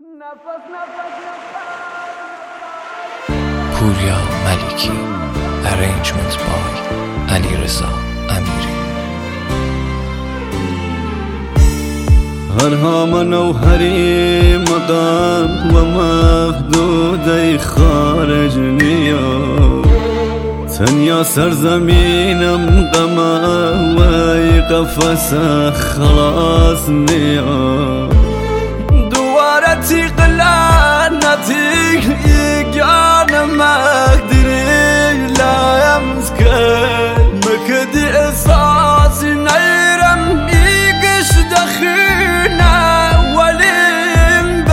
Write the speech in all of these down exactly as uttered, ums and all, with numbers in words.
پوریا ملیکی. Arrangement by علیرضا امیری. هرها منوهری مقام ومحدود خارج نیا تنیا سرزمینم غما وی قفص خلاص نیا دوارتی قلانتی یگان مقدری لایم زکر مکدی احساسی نیرم ایگش دخینا ولیم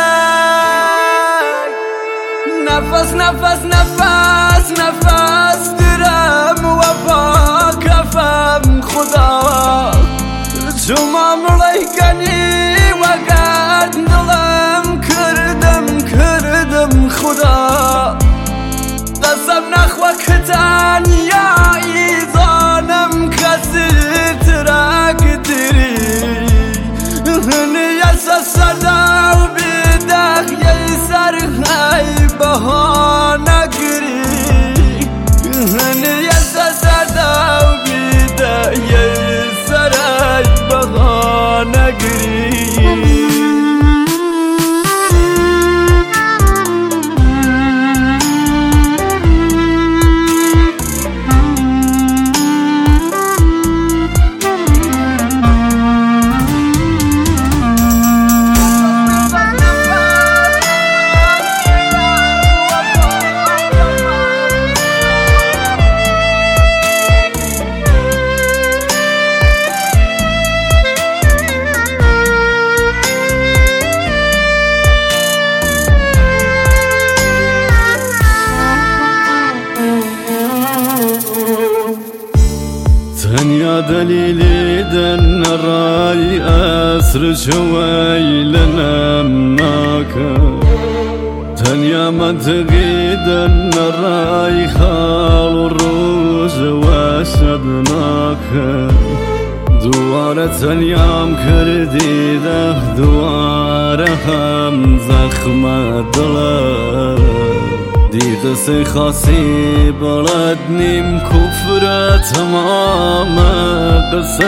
بای نفس نفس نفس نفس درم و با کفم خدا شما ملیکنی و گندلم کردم کردم خدا قسم نخوا کتن یا ایزانم کسی ترک دیری نیسا صدا و بیدخ یی سر های بهانه گری نیسا صدا و بیدخ یی سر های بهانه گری تنیا دلیلی دن رای اسر شوی لنم ناکه تنیا منطقی دن رای خال و روز و شدناکه دواره تنیام کردی ده دواره هم زخم دلم دی قصه خاصی بلد نیم کفر تمام قصه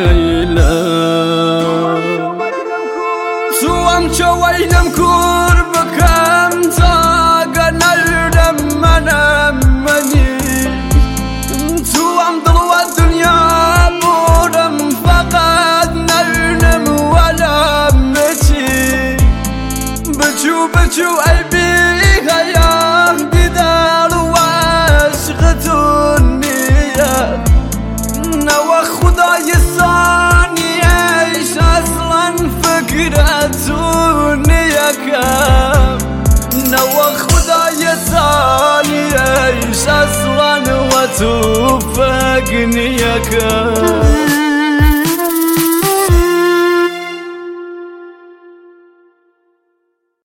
ایلم تو هم چوینم کور بکم تاگه نردم منم منی تو هم دل و دنیا بودم فقط نرنم ولا مچی بچو بچو ای بی غیام دیدار و عشقتون نیه نوا خدای ثانیش اصلا فکرتون نیه کم نوا خدای ثانیش اصلا و تو فکر نیه کم